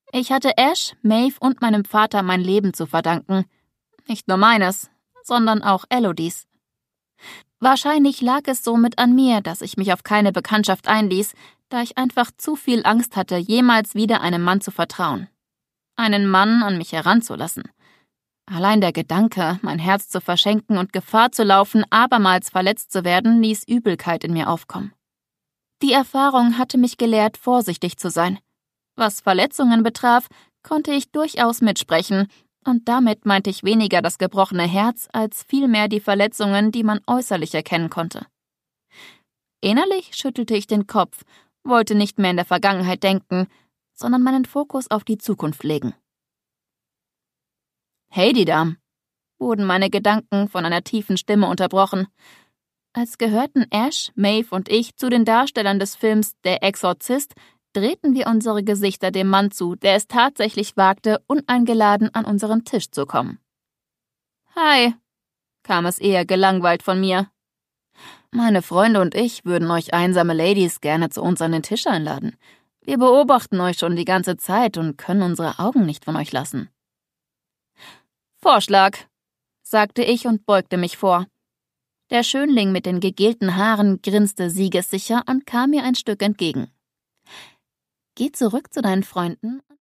Ich hatte Ash, Maeve und meinem Vater mein Leben zu verdanken. Nicht nur meines, sondern auch Elodies. Wahrscheinlich lag es somit an mir, dass ich mich auf keine Bekanntschaft einließ, da ich einfach zu viel Angst hatte, jemals wieder einem Mann zu vertrauen. Einen Mann an mich heranzulassen. Allein der Gedanke, mein Herz zu verschenken und Gefahr zu laufen, abermals verletzt zu werden, ließ Übelkeit in mir aufkommen. Die Erfahrung hatte mich gelehrt, vorsichtig zu sein. Was Verletzungen betraf, konnte ich durchaus mitsprechen, und damit meinte ich weniger das gebrochene Herz, als vielmehr die Verletzungen, die man äußerlich erkennen konnte. Innerlich schüttelte ich den Kopf, wollte nicht mehr in der Vergangenheit denken, sondern meinen Fokus auf die Zukunft legen. »Hey, die Dame«, wurden meine Gedanken von einer tiefen Stimme unterbrochen. Als gehörten Ash, Maeve und ich zu den Darstellern des Films »Der Exorzist«, drehten wir unsere Gesichter dem Mann zu, der es tatsächlich wagte, uneingeladen an unseren Tisch zu kommen. »Hi«, kam es eher gelangweilt von mir. »Meine Freunde und ich würden euch einsame Ladies gerne zu uns an den Tisch einladen. Wir beobachten euch schon die ganze Zeit und können unsere Augen nicht von euch lassen.« »Vorschlag«, sagte ich und beugte mich vor. Der Schönling mit den gegelten Haaren grinste siegessicher und kam mir ein Stück entgegen. »Geh zurück zu deinen Freunden